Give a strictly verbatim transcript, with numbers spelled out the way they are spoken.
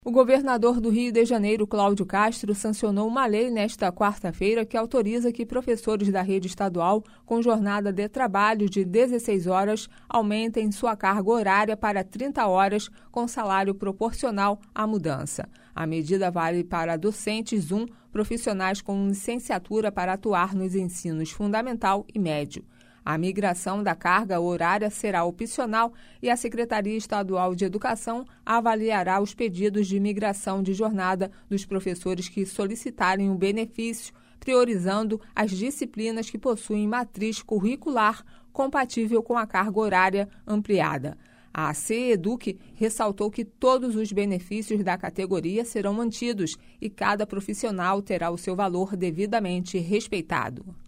O governador do Rio de Janeiro, Cláudio Castro, sancionou uma lei nesta quarta-feira que autoriza que professores da rede estadual com jornada de trabalho de dezesseis horas aumentem sua carga horária para trinta horas com salário proporcional à mudança. A medida vale para docentes um, profissionais com licenciatura para atuar nos ensinos fundamental e médio. A migração da carga horária será opcional e a Secretaria Estadual de Educação avaliará os pedidos de migração de jornada dos professores que solicitarem o benefício, priorizando as disciplinas que possuem matriz curricular compatível com a carga horária ampliada. A CEDUC ressaltou que todos os benefícios da categoria serão mantidos e cada profissional terá o seu valor devidamente respeitado.